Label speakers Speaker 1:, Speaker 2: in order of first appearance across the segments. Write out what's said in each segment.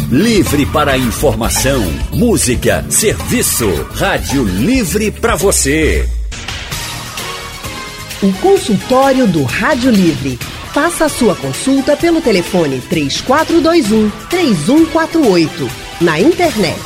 Speaker 1: Livre para informação, música, serviço. Rádio Livre para você.
Speaker 2: O consultório do Rádio Livre. Faça a sua consulta pelo telefone 3421-3148. Na internet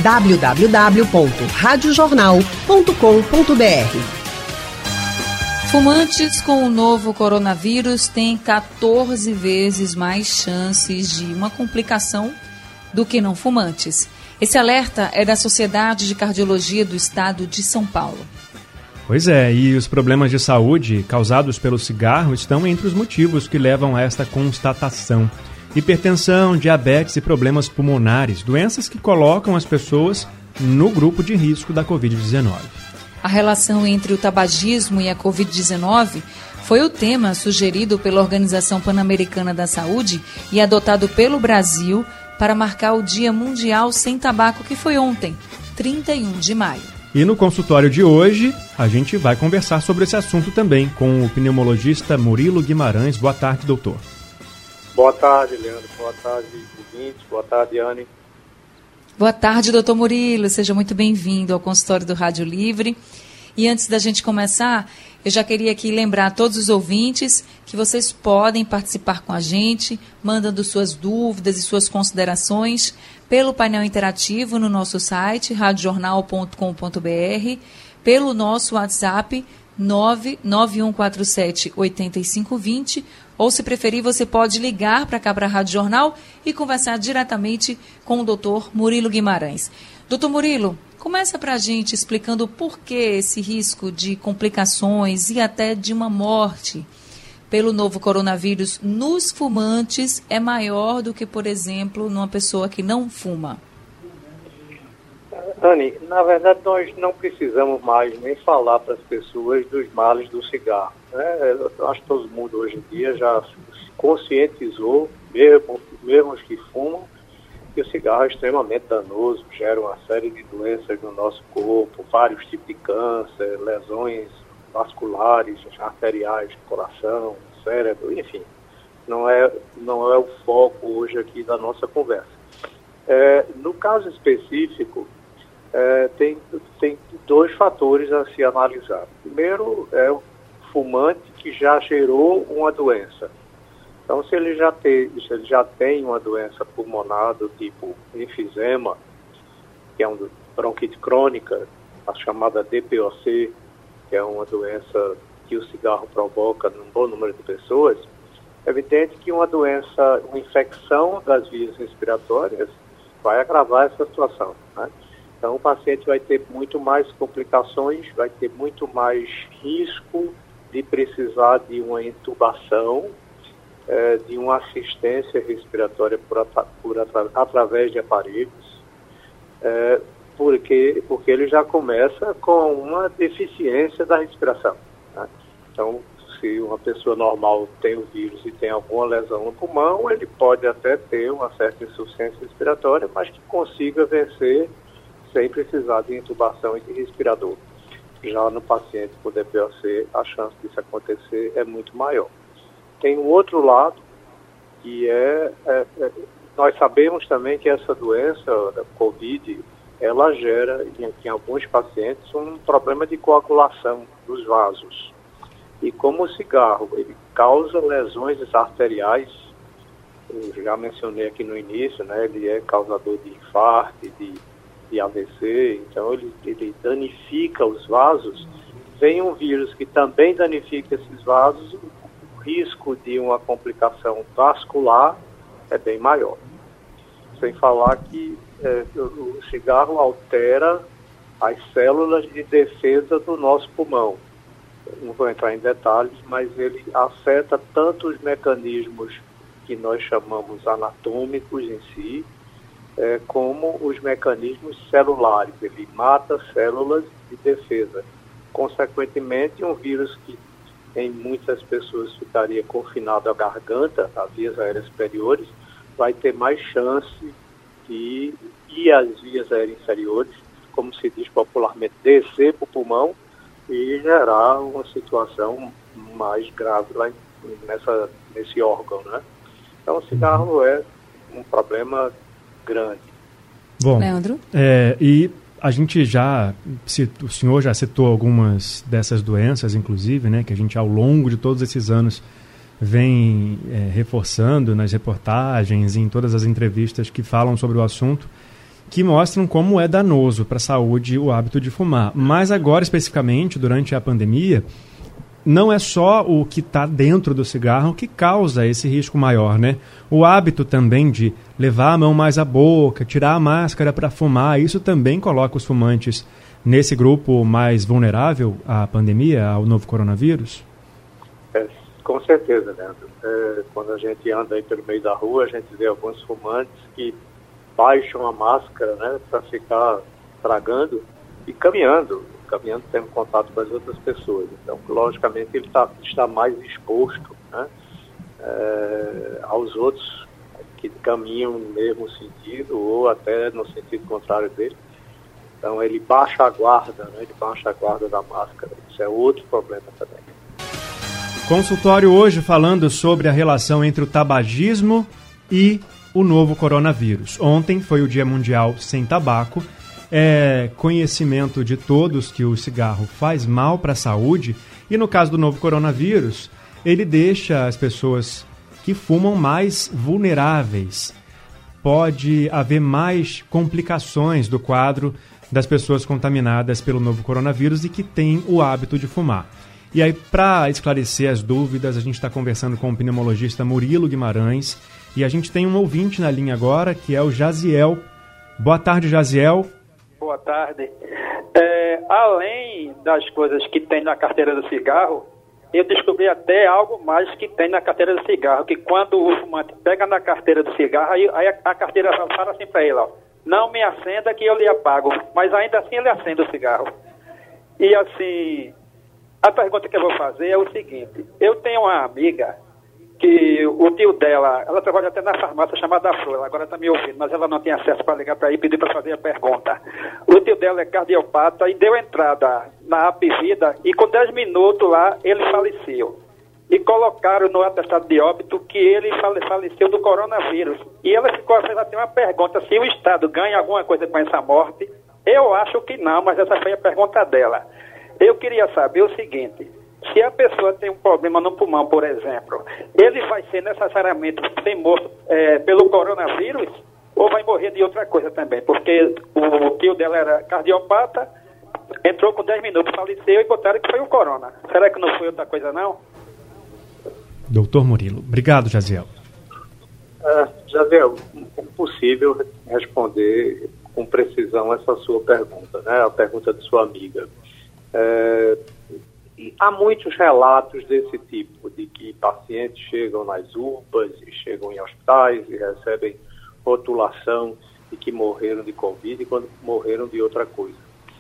Speaker 2: www.radiojornal.com.br.
Speaker 3: Fumantes com o novo coronavírus têm 14 vezes mais chances de uma complicação do que não fumantes. Esse alerta é da Sociedade de Cardiologia do Estado de São Paulo.
Speaker 4: Pois é, e os problemas de saúde causados pelo cigarro estão entre os motivos que levam a esta constatação. Hipertensão, diabetes e problemas pulmonares, doenças que colocam as pessoas no grupo de risco da Covid-19.
Speaker 3: A relação entre o tabagismo e a Covid-19 foi o tema sugerido pela Organização Pan-Americana da Saúde e adotado pelo Brasil para marcar o Dia Mundial Sem Tabaco, que foi ontem, 31 de maio.
Speaker 4: E no consultório de hoje, a gente vai conversar sobre esse assunto também com o pneumologista Murilo Guimarães. Boa tarde, doutor.
Speaker 5: Boa tarde, Leandro. Boa tarde, ouvintes. Boa tarde, Anne.
Speaker 3: Boa tarde, doutor Murilo. Seja muito bem-vindo ao consultório do Rádio Livre. E antes da gente começar, eu já queria aqui lembrar a todos os ouvintes que vocês podem participar com a gente, mandando suas dúvidas e suas considerações pelo painel interativo no nosso site, radiojornal.com.br, pelo nosso WhatsApp 99147-8520, ou se preferir, você pode ligar para cá para a Rádio Jornal e conversar diretamente com o doutor Murilo Guimarães. Doutor Murilo, começa para a gente explicando por que esse risco de complicações e até de uma morte pelo novo coronavírus nos fumantes é maior do que, por exemplo, numa pessoa que não fuma.
Speaker 5: Anne, na verdade nós não precisamos mais nem falar para as pessoas dos males do cigarro, né? Eu acho que todo mundo hoje em dia já se conscientizou, mesmo os que fumam, que o cigarro é extremamente danoso, gera uma série de doenças no nosso corpo, vários tipos de câncer, lesões vasculares, arteriais, coração, cérebro, enfim. Não é o foco hoje aqui da nossa conversa. No caso específico, tem dois fatores a se analisar. Primeiro é o fumante que já gerou uma doença. Então, se ele já tem uma doença pulmonar do tipo enfisema, que é uma bronquite crônica, a chamada DPOC, que é uma doença que o cigarro provoca num bom número de pessoas, é evidente que uma infecção das vias respiratórias vai agravar essa situação, né? Então, o paciente vai ter muito mais complicações, vai ter muito mais risco de precisar de uma intubação, de uma assistência respiratória através de aparelhos, porque ele já começa com uma deficiência da respiração, né? Então, se uma pessoa normal tem o vírus e tem alguma lesão no pulmão, ele pode até ter uma certa insuficiência respiratória, mas que consiga vencer sem precisar de intubação e de respirador. Já no paciente com DPOC, a chance disso acontecer é muito maior. Tem um outro lado, que nós sabemos também que essa doença, da Covid, ela gera, em alguns pacientes, um problema de coagulação dos vasos. E como o cigarro, ele causa lesões arteriais, eu já mencionei aqui no início, né, ele é causador de infarto, de AVC, então ele danifica os vasos. Vem um vírus que também danifica esses vasos, o risco de uma complicação vascular é bem maior. Sem falar que o cigarro altera as células de defesa do nosso pulmão. Não vou entrar em detalhes, mas ele afeta tanto os mecanismos que nós chamamos anatômicos em si, como os mecanismos celulares. Ele mata células de defesa. Consequentemente, um vírus que em muitas pessoas ficaria confinado à garganta, às vias aéreas superiores, vai ter mais chance de ir às vias aéreas inferiores, como se diz popularmente, descer para o pulmão e gerar uma situação mais grave lá nesse órgão, né? Então, o cigarro é um problema grande.
Speaker 4: Bom,
Speaker 3: Leandro?
Speaker 4: E a gente o senhor já citou algumas dessas doenças, inclusive, né, que a gente ao longo de todos esses anos vem reforçando nas reportagens, em todas as entrevistas que falam sobre o assunto, que mostram como é danoso para a saúde o hábito de fumar. Mas agora, especificamente, durante a pandemia, não é só o que está dentro do cigarro que causa esse risco maior, né? O hábito também de levar a mão mais à boca, tirar a máscara para fumar, isso também coloca os fumantes nesse grupo mais vulnerável à pandemia, ao novo coronavírus?
Speaker 5: Com certeza, Leandro. Quando a gente anda aí pelo meio da rua, a gente vê alguns fumantes que baixam a máscara, né, para ficar tragando e caminhando tendo contato com as outras pessoas. Então, logicamente, ele está mais exposto, né, aos outros que caminham no mesmo sentido ou até no sentido contrário dele. Então, ele baixa a guarda, né, ele baixa a guarda da máscara. Isso é outro problema também.
Speaker 4: Consultório hoje falando sobre a relação entre o tabagismo e o novo coronavírus. Ontem foi o Dia Mundial Sem Tabaco. É conhecimento de todos que o cigarro faz mal para a saúde e, no caso do novo coronavírus, ele deixa as pessoas que fumam mais vulneráveis. Pode haver mais complicações do quadro das pessoas contaminadas pelo novo coronavírus e que têm o hábito de fumar. E aí, para esclarecer as dúvidas, a gente está conversando com o pneumologista Murilo Guimarães e a gente tem um ouvinte na linha agora, que é o Jaziel. Boa tarde, Jaziel.
Speaker 6: Boa tarde. Além das coisas que tem na carteira do cigarro, eu descobri até algo mais que tem na carteira do cigarro, que quando o fumante pega na carteira do cigarro, aí a carteira fala assim para ele, ó, não me acenda que eu lhe apago, mas ainda assim ele acende o cigarro. E assim, a pergunta que eu vou fazer é o seguinte, eu tenho uma amiga que o tio dela, ela trabalha até na farmácia chamada Flor, ela agora está me ouvindo, mas ela não tinha acesso para ligar para aí e pedir para fazer a pergunta. O tio dela é cardiopata e deu entrada na Apivida e com 10 minutos lá ele faleceu. E colocaram no atestado de óbito que ele faleceu do coronavírus. E ela tem uma pergunta, se o Estado ganha alguma coisa com essa morte. Eu acho que não, mas essa foi a pergunta dela. Eu queria saber o seguinte, se a pessoa tem um problema no pulmão, por exemplo, ele vai ser necessariamente ser morto pelo coronavírus ou vai morrer de outra coisa também? Porque o tio dela era cardiopata, entrou com 10 minutos, faleceu e botaram que foi o corona. Será que não foi outra coisa, não?
Speaker 4: Doutor Murilo. Obrigado, Jaziel.
Speaker 5: Jaziel, é impossível responder com precisão essa sua pergunta, né? A pergunta de sua amiga. Há muitos relatos desse tipo, de que pacientes chegam nas UPAs e chegam em hospitais e recebem rotulação de que morreram de Covid e quando morreram de outra coisa.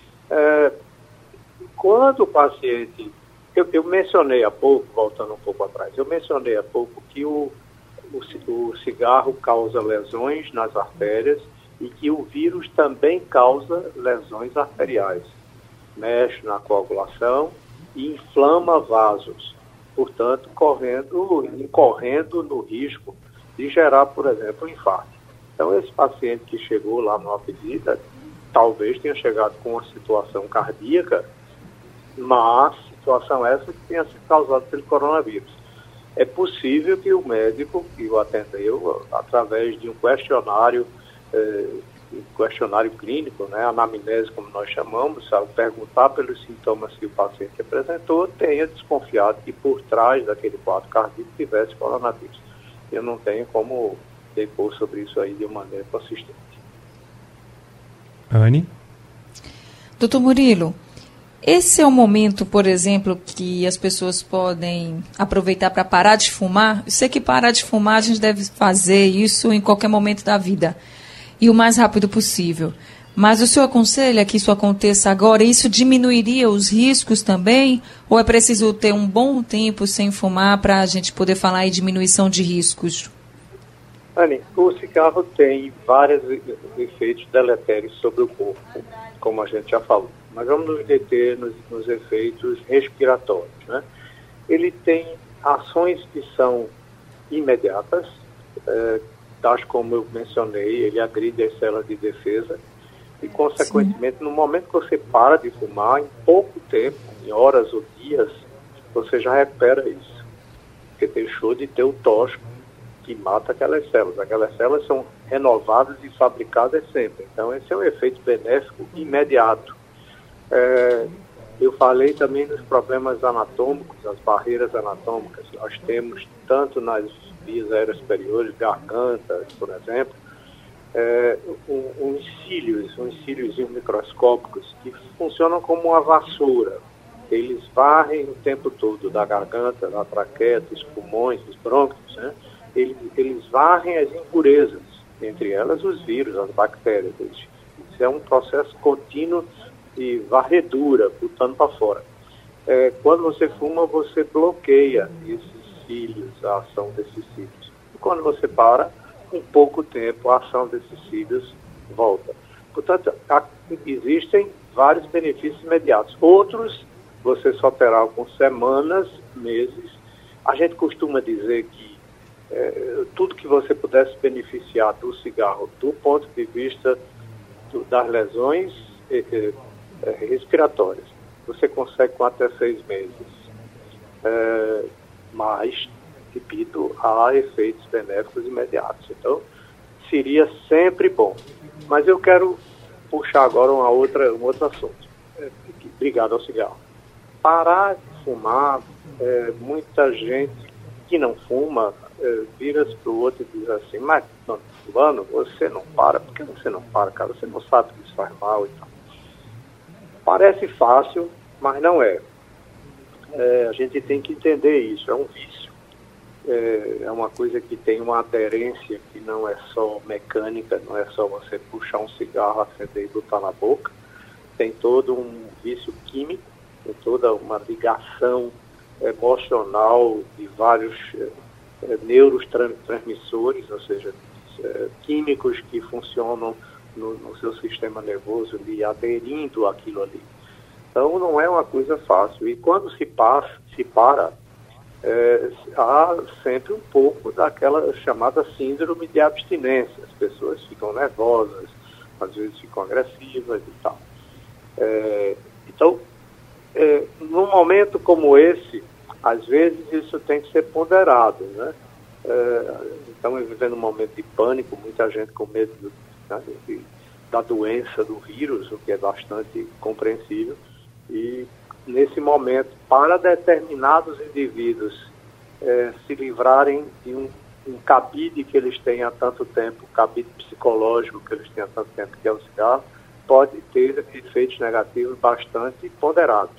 Speaker 5: Quando o paciente... Eu mencionei há pouco, voltando um pouco atrás, eu mencionei há pouco que o cigarro causa lesões nas artérias e que o vírus também causa lesões arteriais. Mexe na coagulação e inflama vasos, portanto, incorrendo no risco de gerar, por exemplo, um infarto. Então, esse paciente que chegou lá no Apivida, talvez tenha chegado com uma situação cardíaca, mas situação essa que tenha sido causada pelo coronavírus. É possível que o médico que o atendeu, através de um questionário clínico, né, anamnese, como nós chamamos, sabe, perguntar pelos sintomas que o paciente apresentou, tenha desconfiado que por trás daquele quadro cardíaco tivesse coronavírus. Eu não tenho como depor sobre isso aí de uma maneira consistente.
Speaker 4: Anne?
Speaker 3: Doutor Murilo, esse é o momento, por exemplo, que as pessoas podem aproveitar para parar de fumar? Eu sei que parar de fumar a gente deve fazer isso em qualquer momento da vida e o mais rápido possível. Mas o senhor aconselha que isso aconteça agora? Isso diminuiria os riscos também? Ou é preciso ter um bom tempo sem fumar para a gente poder falar em diminuição de riscos?
Speaker 5: Anny, o cigarro tem vários efeitos deletérios sobre o corpo, como a gente já falou. Mas vamos nos deter nos efeitos respiratórios, né? Ele tem ações que são imediatas, tais como eu mencionei, ele agride as células de defesa e, consequentemente, no momento que você para de fumar, em pouco tempo, em horas ou dias, você já recupera isso, porque deixou de ter o tóxico que mata aquelas células. Aquelas células são renovadas e fabricadas sempre. Então, esse é um efeito benéfico imediato. Eu falei também dos problemas anatômicos, as barreiras anatômicas. Nós temos, tanto nas vias aéreas superiores, garganta, por exemplo, uns cílios microscópicos que funcionam como uma vassoura. Eles varrem o tempo todo da garganta, da traqueia, dos pulmões, dos brônquios, né? Eles varrem as impurezas, entre elas os vírus, as bactérias. Isso é um processo contínuo de varredura, botando para fora. Quando você fuma, você bloqueia esses cílios, a ação desses cílios. E quando você para, em pouco tempo, a ação desses cílios volta. Portanto, existem vários benefícios imediatos. Outros, você só terá algumas semanas, meses. A gente costuma dizer que tudo que você pudesse beneficiar do cigarro, do ponto de vista das lesões respiratórias, você consegue com até 6 meses. Mas, repito, há efeitos benéficos imediatos. Então, seria sempre bom. Mas eu quero puxar agora um outro assunto, ligado ao cigarro. Parar de fumar, muita gente que não fuma vira-se para o outro e diz assim, mas, fulano, você não para. Por que você não para, cara? Você não sabe que isso faz mal e tal. Parece fácil, mas não é. A gente tem que entender isso, é um vício. É uma coisa que tem uma aderência que não é só mecânica, não é só você puxar um cigarro, acender e botar na boca. Tem todo um vício químico, tem toda uma ligação emocional de vários neurotransmissores, ou seja, químicos que funcionam no seu sistema nervoso e aderindo àquilo ali. Então não é uma coisa fácil. E quando se para, há sempre um pouco daquela chamada síndrome de abstinência. As pessoas ficam nervosas, às vezes ficam agressivas e tal. Então, num momento como esse, às vezes isso tem que ser ponderado, né? Estamos vivendo um momento de pânico, muita gente com medo da doença, do vírus, o que é bastante compreensível. E, nesse momento, para determinados indivíduos se livrarem de um cabide que eles têm há tanto tempo, cabide psicológico que eles têm há tanto tempo, que é o cigarro, pode ter efeitos negativos bastante ponderados.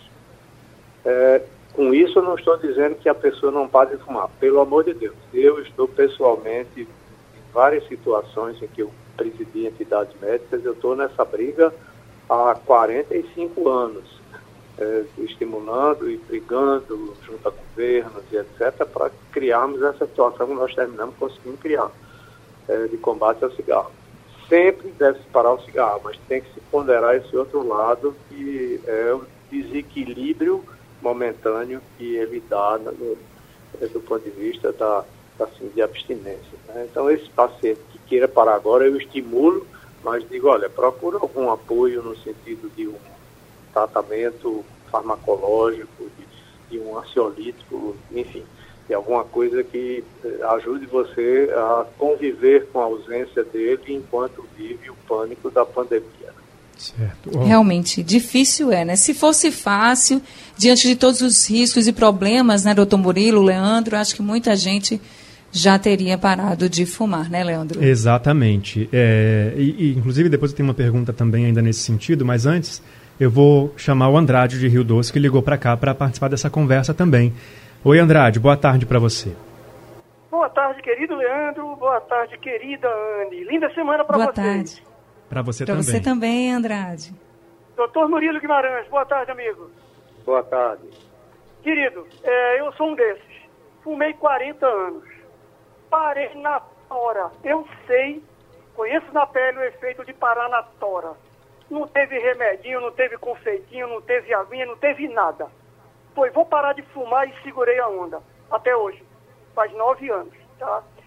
Speaker 5: Com isso, eu não estou dizendo que a pessoa não pode fumar. Pelo amor de Deus, eu estou pessoalmente em várias situações em que eu presidi entidades médicas, eu estou nessa briga há 45 anos, estimulando e brigando junto a governos e etc., para criarmos essa situação que nós conseguimos criar, de combate ao cigarro. Sempre deve-se parar o cigarro, mas tem que se ponderar esse outro lado, que é o desequilíbrio momentâneo que ele dá do ponto de vista de abstinência, né? Então, esse paciente que queira parar agora, eu estimulo, mas digo, olha, procura algum apoio no sentido de um tratamento farmacológico, de um ansiolítico, enfim, de alguma coisa que ajude você a conviver com a ausência dele enquanto vive o pânico da pandemia.
Speaker 4: Certo.
Speaker 3: Realmente, difícil né? Se fosse fácil, diante de todos os riscos e problemas, né, doutor Murilo, Leandro, acho que muita gente já teria parado de fumar, né, Leandro?
Speaker 4: Exatamente. Inclusive, depois eu tenho uma pergunta também ainda nesse sentido, mas antes eu vou chamar o Andrade de Rio Doce, que ligou para cá para participar dessa conversa também. Oi, Andrade, boa tarde para você.
Speaker 7: Boa tarde, querido Leandro. Boa tarde, querida Anne. Linda semana para vocês.
Speaker 3: Boa tarde.
Speaker 4: Para você
Speaker 3: também. Para você também, Andrade.
Speaker 7: Doutor Murilo Guimarães, boa tarde, amigo.
Speaker 5: Boa tarde.
Speaker 7: Querido, eu sou um desses. Fumei 40 anos. Parei na tora. Eu sei, conheço na pele o efeito de parar na tora. Não teve remedinho, não teve confeitinho, não teve aguinha, não teve nada. Vou parar de fumar e segurei a onda. Até hoje. Faz 9 anos, tá?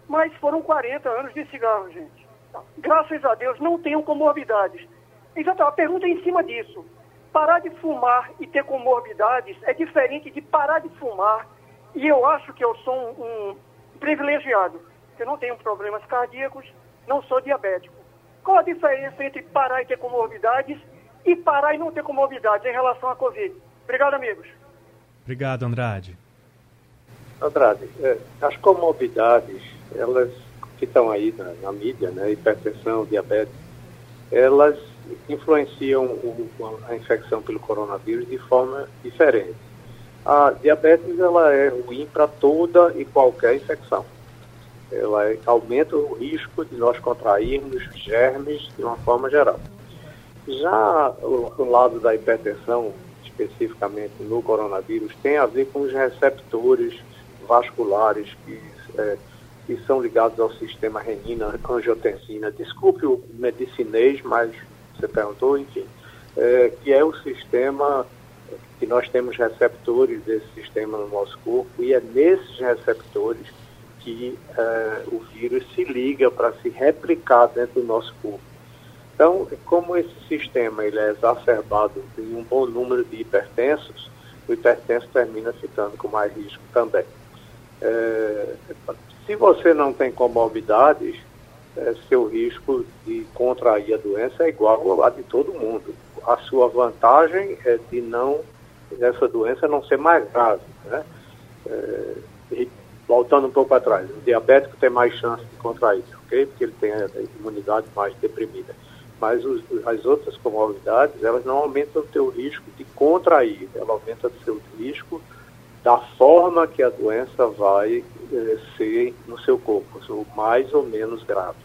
Speaker 7: Mas foram 40 anos de cigarro, gente. Graças a Deus não tenho comorbidades. Então, a pergunta é em cima disso. Parar de fumar e ter comorbidades é diferente de parar de fumar. E eu acho que eu sou um privilegiado. Eu não tenho problemas cardíacos, não sou diabético. Qual a diferença entre parar e ter comorbidades e parar e não ter comorbidades em relação à Covid? Obrigado, amigos.
Speaker 4: Obrigado, Andrade.
Speaker 5: Andrade, as comorbidades, elas que estão aí na mídia, né, hipertensão, diabetes, elas influenciam a infecção pelo coronavírus de forma diferente. A diabetes, ela é ruim para toda e qualquer infecção. Ela aumenta o risco de nós contrairmos germes de uma forma geral. Já o lado da hipertensão, especificamente no coronavírus, tem a ver com os receptores vasculares que são ligados ao sistema renina-angiotensina. Desculpe o medicinês, mas você perguntou, enfim, que é o sistema que nós temos receptores desse sistema no nosso corpo, e é nesses receptores que o vírus se liga para se replicar dentro do nosso corpo. Então, como esse sistema ele é exacerbado em um bom número de hipertensos, o hipertenso termina ficando com mais risco também. Se você não tem comorbidades, seu risco de contrair a doença é igual ao de todo mundo. A sua vantagem é de essa doença não ser mais grave, né? E voltando um pouco atrás, o diabético tem mais chance de contrair, ok? Porque ele tem a imunidade mais deprimida. Mas as outras comorbidades, elas não aumentam o teu risco de contrair, ela aumenta o seu risco da forma que a doença vai ser no seu corpo, ou mais ou menos grave.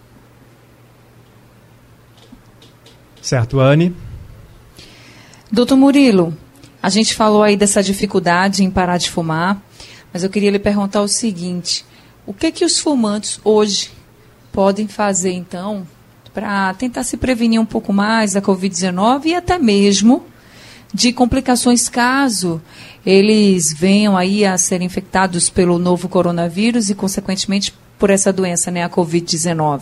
Speaker 4: Certo, Anne?
Speaker 3: Doutor Murilo, a gente falou aí dessa dificuldade em parar de fumar, mas eu queria lhe perguntar o seguinte: o que os fumantes hoje podem fazer, então, para tentar se prevenir um pouco mais da Covid-19 e até mesmo de complicações caso eles venham aí a serem infectados pelo novo coronavírus e, consequentemente, por essa doença, né, a Covid-19?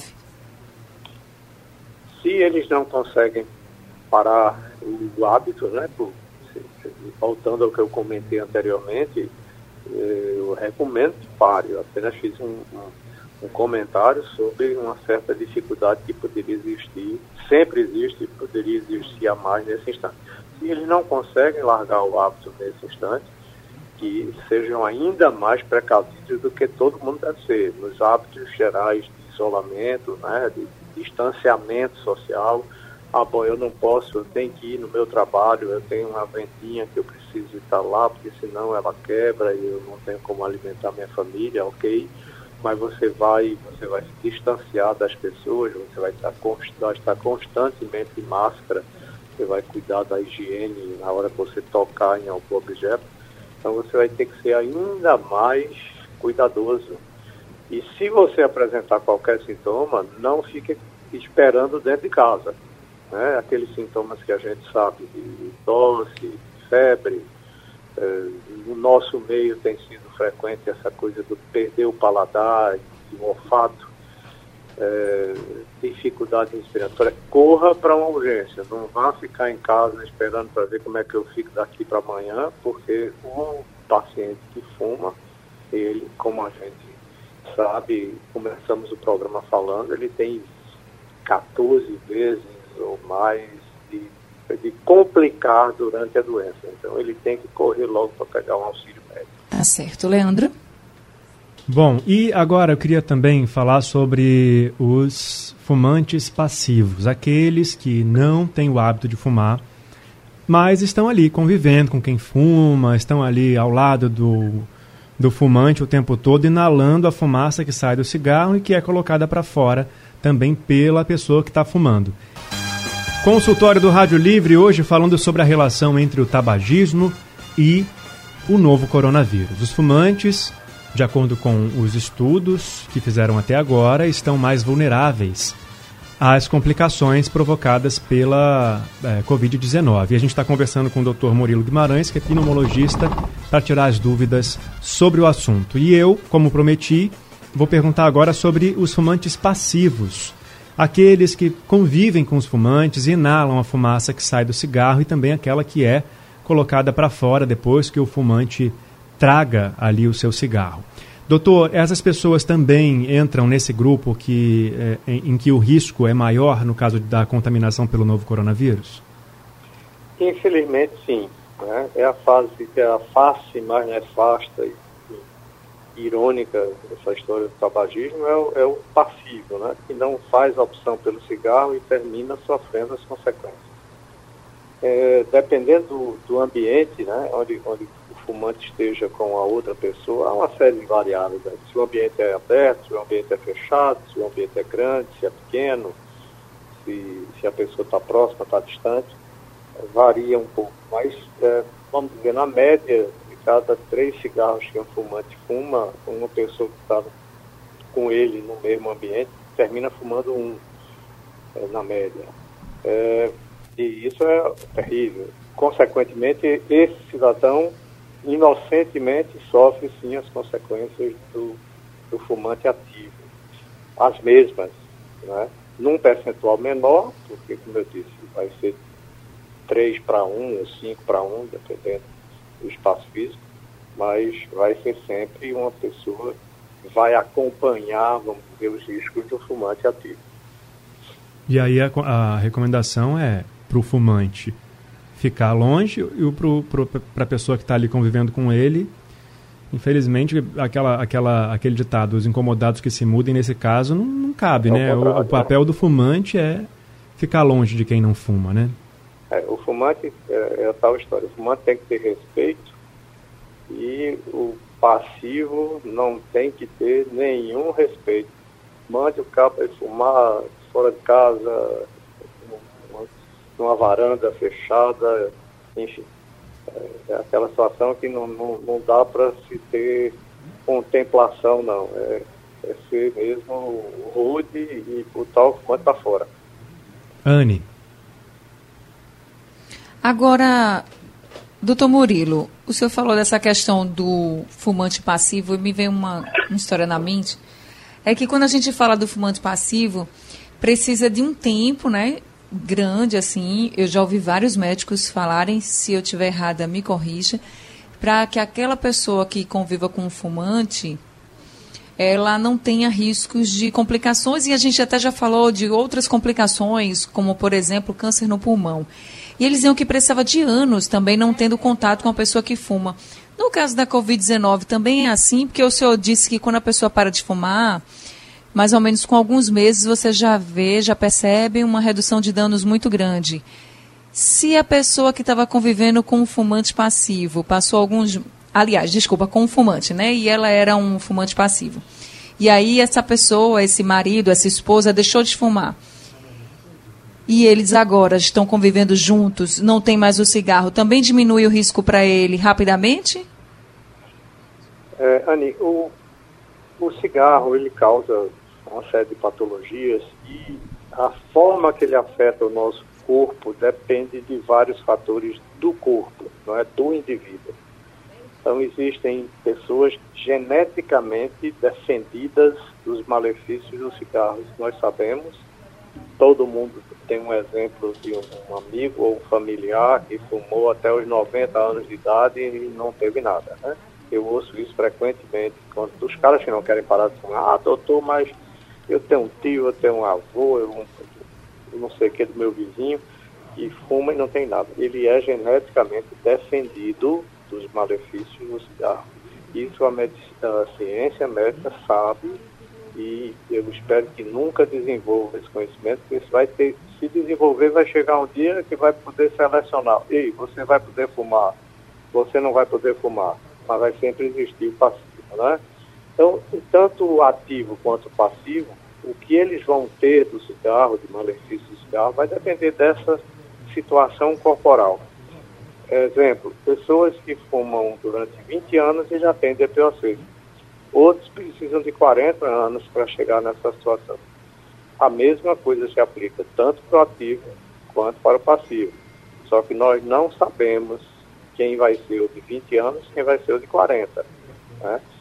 Speaker 5: Se eles não conseguem parar o hábito, né, voltando ao que eu comentei anteriormente, eu recomendo que pare. Eu apenas fiz um comentário sobre uma certa dificuldade que poderia existir, sempre existe e poderia existir a mais nesse instante. Se eles não conseguem largar o hábito nesse instante, que sejam ainda mais precavidos do que todo mundo deve ser, nos hábitos gerais de isolamento, né, de distanciamento social. Bom, eu não posso, eu tenho que ir no meu trabalho, eu tenho uma ventinha que eu preciso estar lá, porque senão ela quebra e eu não tenho como alimentar minha família, ok? Mas você vai se distanciar das pessoas, você vai estar constantemente em máscara, você vai cuidar da higiene na hora que você tocar em algum objeto. Então você vai ter que ser ainda mais cuidadoso. E se você apresentar qualquer sintoma, não fique esperando dentro de casa, né? Aqueles sintomas que a gente sabe, de tosse, febre. No nosso meio tem sido frequente essa coisa do perder o paladar, o olfato, dificuldade respiratória. Corra para uma urgência, não vá ficar em casa esperando para ver como é que eu fico daqui para amanhã, porque o paciente que fuma, ele, como a gente sabe, começamos o programa falando, ele tem 14 vezes ou mais de complicar durante a doença. Então ele tem que correr logo para pegar um auxílio médico.
Speaker 3: Tá certo. Leandro?
Speaker 4: Bom, e agora eu queria também falar sobre os fumantes passivos, aqueles que não têm o hábito de fumar, mas estão ali convivendo com quem fuma, estão ali ao lado do fumante o tempo todo, inalando a fumaça que sai do cigarro e que é colocada para fora também pela pessoa que está fumando. Consultório do Rádio Livre hoje falando sobre a relação entre o tabagismo e o novo coronavírus. Os fumantes, de acordo com os estudos que fizeram até agora, estão mais vulneráveis às complicações provocadas pela Covid-19. E a gente está conversando com o Dr. Murilo Guimarães, que é pneumologista, para tirar as dúvidas sobre o assunto. E eu, como prometi, vou perguntar agora sobre os fumantes passivos. Aqueles que convivem com os fumantes e inalam a fumaça que sai do cigarro e também aquela que é colocada para fora depois que o fumante traga ali o seu cigarro. Doutor, essas pessoas também entram nesse grupo em que o risco é maior no caso da contaminação pelo novo coronavírus?
Speaker 5: Infelizmente, sim. Né? É a face mais nefasta e irônica dessa história do tabagismo é o passivo, né? Que não faz a opção pelo cigarro e termina sofrendo as consequências. Dependendo do ambiente, né? onde o fumante esteja com a outra pessoa, há uma série de variáveis. Né? Se o ambiente é aberto, se o ambiente é fechado, se o ambiente é grande, se é pequeno, se a pessoa está próxima, está distante, varia um pouco. Mas, vamos dizer, na média, cada 3 cigarros que um fumante fuma, uma pessoa que está com ele no mesmo ambiente termina fumando um, na média. E isso é terrível. Consequentemente, esse cidadão inocentemente sofre sim as consequências do fumante ativo. As mesmas, né? Num percentual menor, porque, como eu disse, vai ser 3 para 1 ou 5 para 1, dependendo do espaço físico, mas vai ser sempre uma pessoa que vai acompanhar, vamos dizer, os riscos do fumante ativo.
Speaker 4: E aí a recomendação é para o fumante ficar longe e para a pessoa que está ali convivendo com ele, infelizmente, aquele ditado, os incomodados que se mudem, nesse caso, não cabe, né? O papel do fumante é ficar longe de quem não fuma, né?
Speaker 5: O fumante, é a tal história, o fumante tem que ter respeito e o passivo não tem que ter nenhum respeito. Mande o cabo fumar fora de casa, numa varanda fechada, enfim. É aquela situação que não dá para se ter contemplação, não. É ser mesmo rude e botar o fumante para fora.
Speaker 4: Anne.
Speaker 3: Agora, doutor Murilo, o senhor falou dessa questão do fumante passivo e me veio uma história na mente. É que quando a gente fala do fumante passivo, precisa de um tempo, né, grande, assim, eu já ouvi vários médicos falarem, se eu estiver errada, me corrija, para que aquela pessoa que conviva com um fumante, ela não tenha riscos de complicações, e a gente até já falou de outras complicações, como, por exemplo, câncer no pulmão. E eles diziam que precisava de anos também não tendo contato com a pessoa que fuma. No caso da Covid-19 também é assim, porque o senhor disse que quando a pessoa para de fumar, mais ou menos com alguns meses você já percebe uma redução de danos muito grande. Se a pessoa que estava convivendo com um fumante passivo passou com um fumante, né? E ela era um fumante passivo. E aí essa pessoa, esse marido, essa esposa deixou de fumar. E eles agora estão convivendo juntos, não tem mais o cigarro, também diminui o risco para ele rapidamente?
Speaker 5: Anny, o cigarro ele causa uma série de patologias e a forma que ele afeta o nosso corpo depende de vários fatores do corpo, não é do indivíduo. Então existem pessoas geneticamente defendidas dos malefícios do cigarro, nós sabemos. Todo mundo tem um exemplo de um amigo ou um familiar que fumou até os 90 anos de idade e não teve nada, né? Eu ouço isso frequentemente dos caras que não querem parar de fumar. Doutor, mas eu tenho um tio, eu tenho um avô, eu não sei o que do meu vizinho, e fuma e não tem nada. Ele é geneticamente defendido dos malefícios do cigarro. Isso a ciência médica sabe. E eu espero que nunca desenvolva esse conhecimento, porque se desenvolver, vai chegar um dia que vai poder selecionar. Ei, você vai poder fumar, você não vai poder fumar, mas vai sempre existir o passivo, né? Então, tanto o ativo quanto o passivo, o que eles vão ter do cigarro, de malefício do cigarro, vai depender dessa situação corporal. Exemplo, pessoas que fumam durante 20 anos e já têm DPOC. Outros precisam de 40 anos para chegar nessa situação. A mesma coisa se aplica tanto para o ativo quanto para o passivo. Só que nós não sabemos quem vai ser o de 20 anos e quem vai ser o de 40. Né?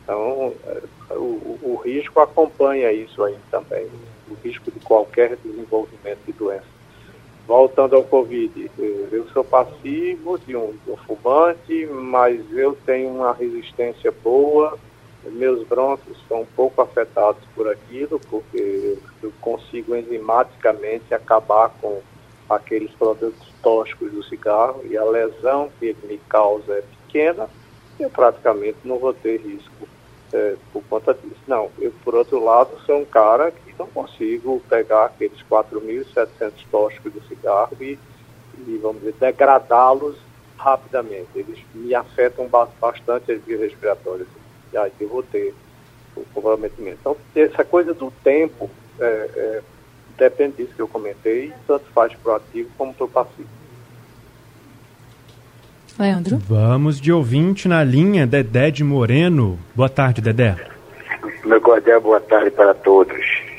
Speaker 5: Então, o risco acompanha isso aí também, o risco de qualquer desenvolvimento de doença. Voltando ao Covid, eu sou passivo de um fumante, mas eu tenho uma resistência boa, meus brônquios são um pouco afetados por aquilo, porque eu consigo enzimaticamente acabar com aqueles produtos tóxicos do cigarro, e a lesão que ele me causa é pequena, eu praticamente não vou ter risco por conta disso. Não, eu, por outro lado, sou um cara que não consigo pegar aqueles 4.700 tóxicos do cigarro e, vamos dizer, degradá-los rapidamente. Eles me afetam bastante as vias respiratórias. E aí eu vou ter o comprometimento. Então, essa coisa do tempo depende disso que eu comentei, tanto faz para o ativo como para o passivo.
Speaker 3: Leandro?
Speaker 4: Vamos de ouvinte na linha, Dedé de Moreno. Boa tarde, Dedé.
Speaker 8: Meu cordial boa tarde para todos.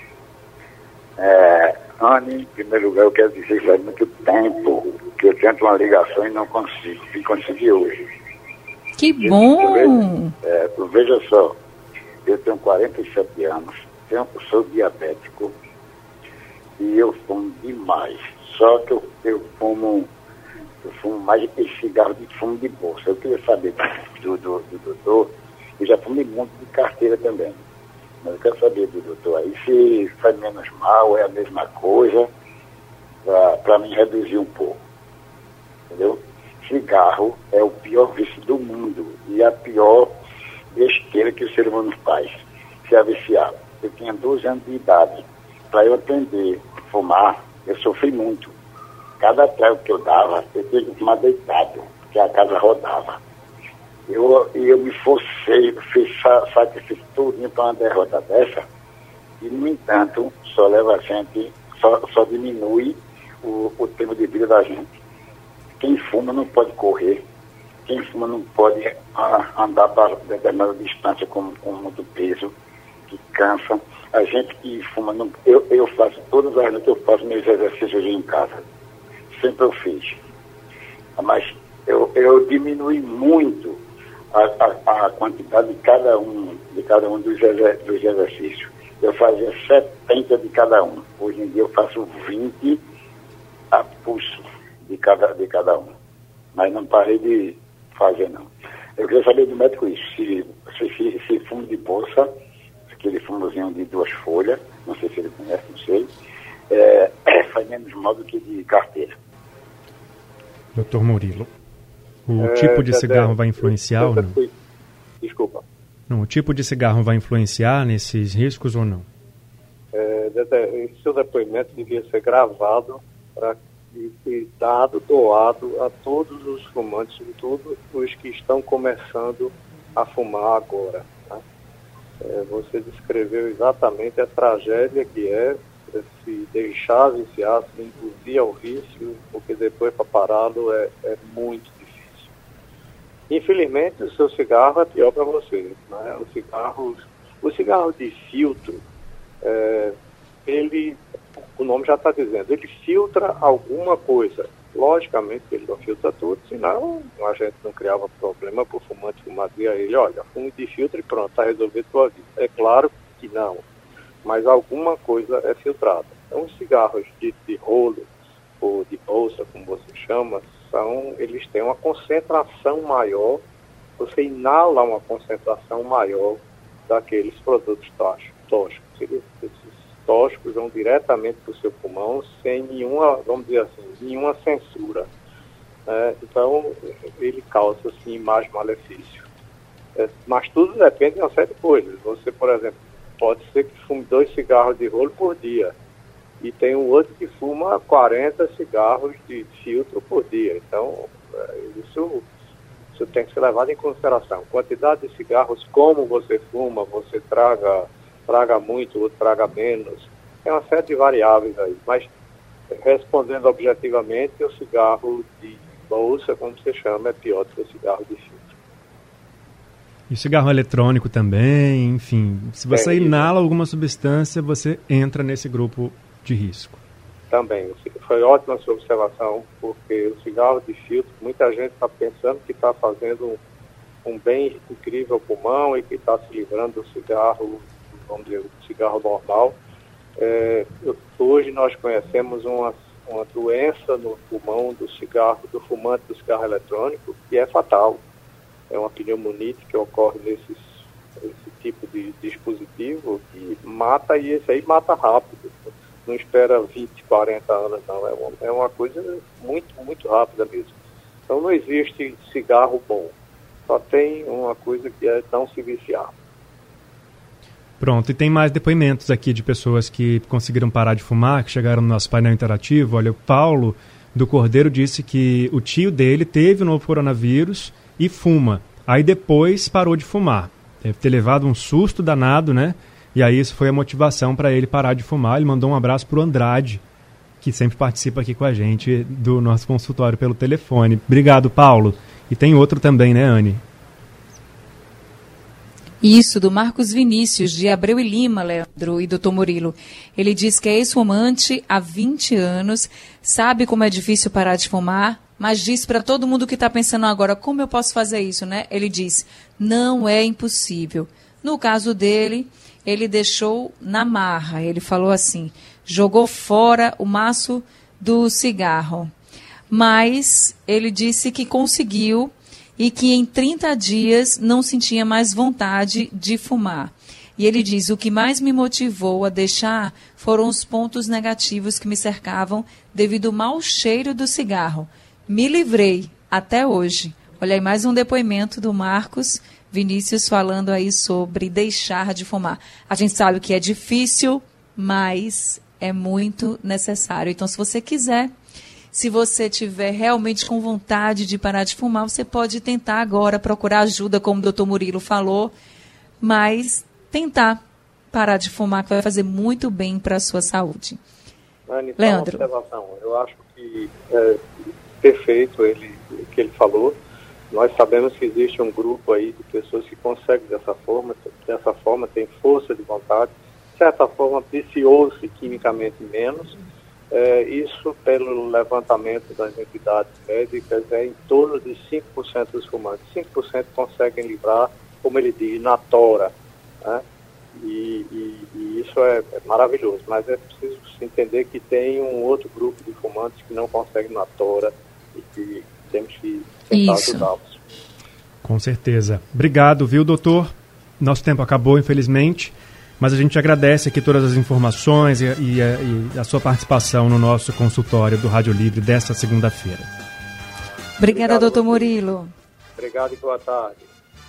Speaker 8: Anny, em primeiro lugar, eu quero dizer que faz muito tempo que eu tento uma ligação e não consigo. E consegui hoje.
Speaker 3: Que bom!
Speaker 8: Veja só, eu tenho 47 anos, sou diabético e eu fumo demais. Só que eu fumo mais cigarro de fumo de bolsa. Eu queria saber do doutor, eu já fumei muito de carteira também. Mas eu quero saber do doutor aí se faz menos mal, é a mesma coisa, para mim reduzir um pouco. Entendeu? Cigarro é o pior vício do mundo e a pior besteira que o ser humano faz, se viciar. Eu tinha 12 anos de idade. Para eu aprender a fumar, eu sofri muito. Cada trago que eu dava, eu tinha que fumar deitado, porque a casa rodava. Eu me forcei, fiz sacrifício tudinho para uma derrota dessa, e, no entanto, só leva a gente, só diminui o tempo de vida da gente. Quem fuma não pode correr, quem fuma não pode andar para determinada distância com muito peso, que cansa. A gente que fuma, eu faço todas as noites, eu faço meus exercícios em casa. Sempre eu fiz. Mas eu diminui muito a quantidade de cada um dos exercícios. Eu fazia 70 de cada um. Hoje em dia eu faço 20 a pulso de cada um. Mas não parei de fazer, não. Eu queria saber do médico isso, se fumo de bolsa, aquele fumozinho de 2 folhas, não sei se ele conhece, não sei, faz menos mal do que de carteira.
Speaker 4: Doutor Murilo, o tipo de cigarro vai influenciar ou não?
Speaker 5: Desculpa.
Speaker 4: Não, o tipo de cigarro vai influenciar nesses riscos ou não?
Speaker 5: Seu depoimento devia ser gravado e doado a todos os fumantes, todos os que estão começando a fumar agora. Tá? Você descreveu exatamente a tragédia que é se deixar viciar, se induzir ao vício, porque depois para pará-lo é muito difícil. Infelizmente, o seu cigarro é pior para você. Né? O cigarro de filtro, o nome já está dizendo, ele filtra alguma coisa. Logicamente ele não filtra tudo, senão a gente não criava problema para o fumante fumar, dizia a ele, olha, fume de filtro e pronto, está resolvido a sua vida. É claro que não, mas alguma coisa é filtrada. Então os cigarros de rolo ou de bolsa, como você chama, eles têm uma concentração maior, você inala uma concentração maior daqueles produtos tóxicos. Esses tóxicos vão diretamente para o seu pulmão sem nenhuma, vamos dizer assim, nenhuma censura. Então, ele causa, sim, mais malefício. Mas tudo depende de uma série de coisas. Você, por exemplo, pode ser que fume 2 cigarros de rolo por dia e tem um outro que fuma 40 cigarros de filtro por dia. Então, isso tem que ser levado em consideração. Quantidade de cigarros, como você fuma, você traga muito, outro traga menos. Tem uma série de variáveis aí. Mas, respondendo objetivamente, o cigarro de bolsa, como você chama, é pior do que o cigarro de filtro.
Speaker 4: E cigarro eletrônico também, enfim. Se você inala alguma substância, você entra nesse grupo de risco.
Speaker 5: Também. Foi ótima a sua observação, porque o cigarro de filtro, muita gente está pensando que está fazendo um bem incrível ao pulmão e que está se livrando do cigarro, vamos dizer, do cigarro normal. Hoje nós conhecemos uma doença no pulmão do fumante do cigarro eletrônico, que é fatal. É uma pneumonite que ocorre esse tipo de dispositivo e mata, e esse aí mata rápido. Não espera 20, 40 anos, não. É uma coisa muito, muito rápida mesmo. Então não existe cigarro bom. Só tem uma coisa que é não se viciar.
Speaker 4: Pronto, e tem mais depoimentos aqui de pessoas que conseguiram parar de fumar, que chegaram no nosso painel interativo. Olha, o Paulo do Cordeiro disse que o tio dele teve o novo coronavírus e fuma. Aí depois parou de fumar. Deve ter levado um susto danado, né? E aí isso foi a motivação para ele parar de fumar. Ele mandou um abraço para o Andrade, que sempre participa aqui com a gente do nosso consultório pelo telefone. Obrigado, Paulo. E tem outro também, né, Anne?
Speaker 3: Isso, do Marcos Vinícius, de Abreu e Lima, Leandro e doutor Murilo. Ele diz que é ex-fumante há 20 anos, sabe como é difícil parar de fumar, mas diz para todo mundo que está pensando agora, como eu posso fazer isso, né? Ele diz, não é impossível. No caso dele, ele deixou na marra, ele falou assim, jogou fora o maço do cigarro. Mas ele disse que conseguiu e que em 30 dias não sentia mais vontade de fumar. E ele diz, o que mais me motivou a deixar foram os pontos negativos que me cercavam devido ao mau cheiro do cigarro. Me livrei até hoje. Olha aí, mais um depoimento do Marcos Vinícius falando aí sobre deixar de fumar. A gente sabe que é difícil, mas é muito necessário. Então, se você quiser, se você tiver realmente com vontade de parar de fumar, você pode tentar agora procurar ajuda, como o doutor Murilo falou, mas tentar parar de fumar, que vai fazer muito bem para a sua saúde.
Speaker 5: Anny,
Speaker 3: Leandro.
Speaker 5: Uma observação. Eu acho que é perfeito o que ele falou. Nós sabemos que existe um grupo aí de pessoas que conseguem dessa forma, tem força de vontade, de certa forma viciou-se quimicamente menos. Isso, pelo levantamento das entidades médicas, é em torno de 5% dos fumantes. 5% conseguem livrar, como ele diz, na tora, né? E isso é maravilhoso, mas é preciso entender que tem um outro grupo de fumantes que não conseguem na tora e que temos que tentar ajudá-los.
Speaker 4: Com certeza. Obrigado, viu, doutor? Nosso tempo acabou, infelizmente. Mas a gente agradece aqui todas as informações e a sua participação no nosso consultório do Rádio Livre desta segunda-feira.
Speaker 3: Obrigada, doutor Murilo.
Speaker 5: Obrigado e boa tarde.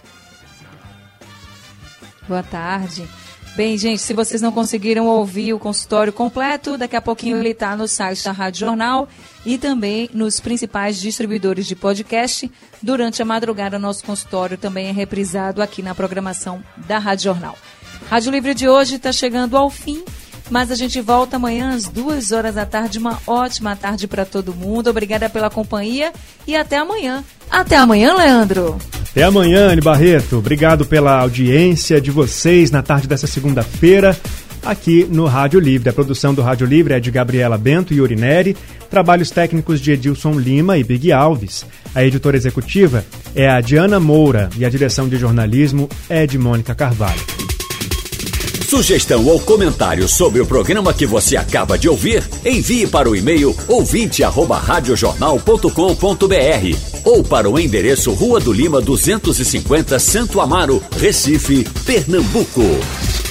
Speaker 3: Boa tarde. Bem, gente, se vocês não conseguiram ouvir o consultório completo, daqui a pouquinho ele está no site da Rádio Jornal e também nos principais distribuidores de podcast. Durante a madrugada, nosso consultório também é reprisado aqui na programação da Rádio Jornal. Rádio Livre de hoje está chegando ao fim, mas a gente volta amanhã às 2h da tarde. Uma ótima tarde para todo mundo. Obrigada pela companhia e até amanhã. Até amanhã, Leandro.
Speaker 4: Até amanhã, Anny Barreto. Obrigado pela audiência de vocês na tarde dessa segunda-feira aqui no Rádio Livre. A produção do Rádio Livre é de Gabriela Bento e Urineri, trabalhos técnicos de Edilson Lima e Big Alves. A editora executiva é a Diana Moura e a direção de jornalismo é de Mônica Carvalho.
Speaker 1: Sugestão ou comentário sobre o programa que você acaba de ouvir, envie para o e-mail ouvinte@radiojornal.com.br ou para o endereço Rua do Lima 250, Santo Amaro, Recife, Pernambuco.